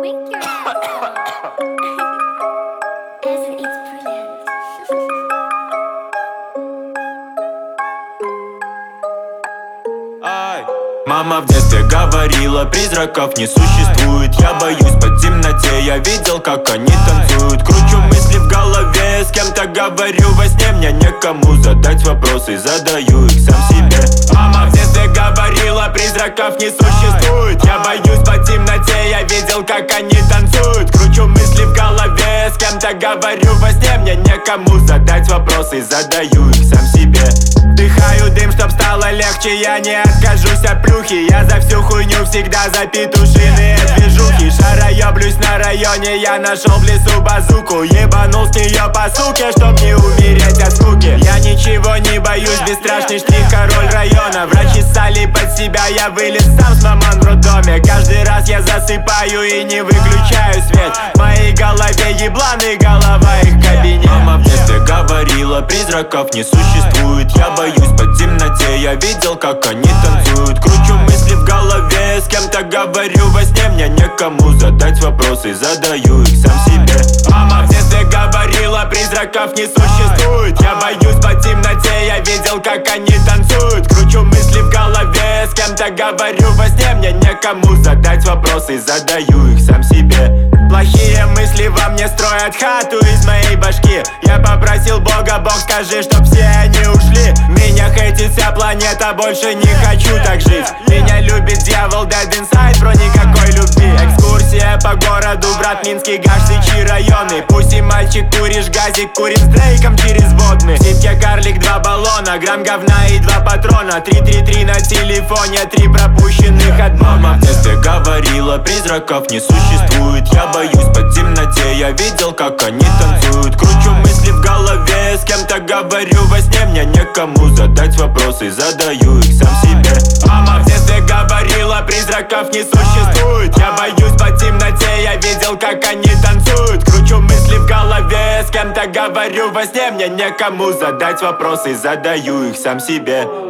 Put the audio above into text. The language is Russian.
Drink your Isn't it brilliant? Ай. Мама в детстве говорила, призраков не существует. Я боюсь по темноте, я видел, как они танцуют. Кручу мысли в голове, с кем-то говорю во сне. Мне некому задать вопросы, задаю их сам себе. Мама в детстве говорила, призраков не существует. Я боюсь по темноте, я видел, как они танцуют. Кручу мысли в голове, с кем-то говорю во сне. Мне некому задать вопросы, задаю их сам себе. Вдыхаю дым, чтоб стало легче, я не откажусь от плюхи. Я за всю хуйню всегда за петушиные движухи. Шароеблюсь на районе, я нашел в лесу базуку. Ебанул с нее по суке, чтоб не умереть от скуки. Я ничего не боюсь, бесстрашный штрих, король района. Врачи ссали под себя, я вылез сам с маман в роддоме. Каждый раз я засыпаю и не выключаю свет. В моей голове ебланы, голова их кабинет. Мама в детстве говорила, призраков не существует. Я боюсь по темноте, я видел, как они танцуют. Кручу мысли в голове, с кем-то говорю во сне. Мне некому задать вопросы, задаю их сам себе. Мама в детстве говорила, призраков не существует. Я боюсь по темноте, я видел, как они танцуют. Кручу мысли в голове, с кем-то говорю во сне. Мне некому задать вопросы, задаю их сам себе. Плохие мысли во мне строят хату из моей башки. Я попросил Бога, Бог, скажи, чтоб все они ушли. Меня хейтит вся планета, больше не хочу так жить. Меня любит дьявол, dead inside, бро, никакой любви. Экскурсия по городу, брат, Минский, Гаш, Сычи районы. Пусть и мальчик, куришь газик, курим с Дрейком через водный. В ситке карлик, 2 баллона, грамм говна и 2 патрона. 333 на телефоне, 3 пропущенных от дома. Мама в детстве говорила, призраков не существует. Я боюсь по темноте, я видел, как они танцуют. Кручу мысли в голове, с кем-то говорю во сне. Мне некому задать вопросы, задаю их сам себе. Мама в детстве говорила, призраков не существует. Я боюсь по темноте, я видел, как они танцуют. Кручу мысли в голове, с кем-то говорю во сне. Мне некому задать вопросы, задаю их сам себе.